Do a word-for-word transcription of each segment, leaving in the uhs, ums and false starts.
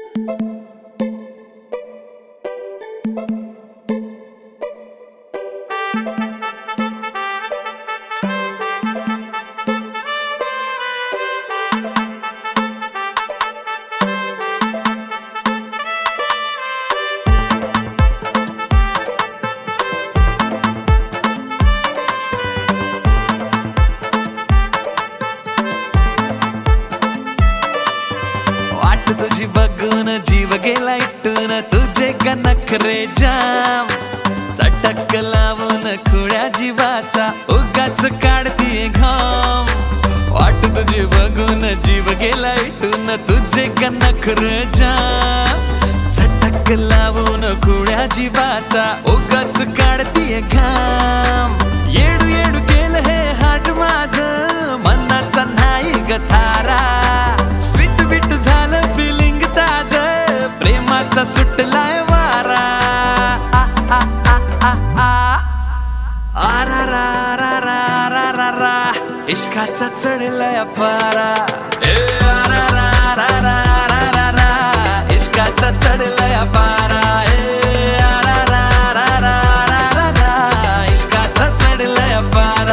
तुझी बघून जीव गेला इटून तुझे का नखरे जाम चटक लावून खुळ्या जीवाचा उगाच काढतीये घाम वाट तुझी बघून जीव गेला इटून तुझे का नखरे जाम चटक लावून खुळ्या जीवाचा उगाच काढतीये घाम येडू येडू केलं हे हाट माझं मनाचा नाही ग थारा स्वीट बीट झालं फिलिंग ताज प्रेमाचा सुटलाय वारा आ आ आ आ आ आरा रा रा रा रा रा रा इश्काचा चढलाय पारा ए आरा रा रा रा रा रा रा इश्काचा चढलाय पारा ए आरा रा रा रा रा रा रा इश्काचा चढलाय पारा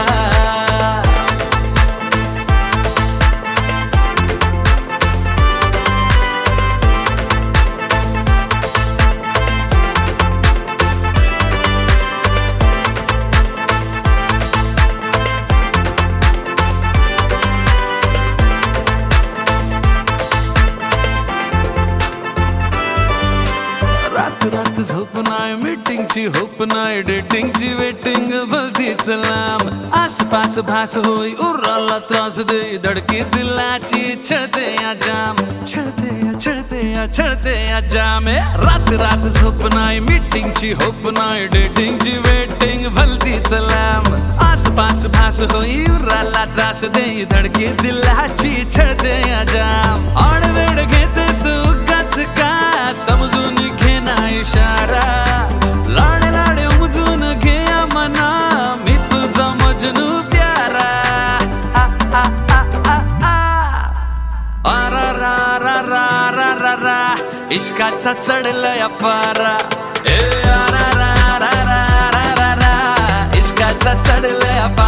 रात रात झोप नाही मीटिंगची होप नाही डेटिंगची वेटिंग भलतीच लांब आसपास भास होई उराला त्रास दे धडकी दिलाची छळते या जाम छळते या छळते या छळते या जाम रात रात झोप नाही मीटिंगची होप नाही डेटिंगची वेटिंग भलतीच लांब आसपास भास होई उराला त्रास दे धडकी दिलाची छळते या जाम आडवेड घेते सुगाच का समजून घे ना इशारा लाडे लाडे उमजून घे मना मी तुझा मजनू प्यारा आ आ आ आ आ आरा रा रा रा रा रा रा इश्काचा चढलाय पारा ए आरा रा रा रा रा रा रा इश्काचा चढलाय पारा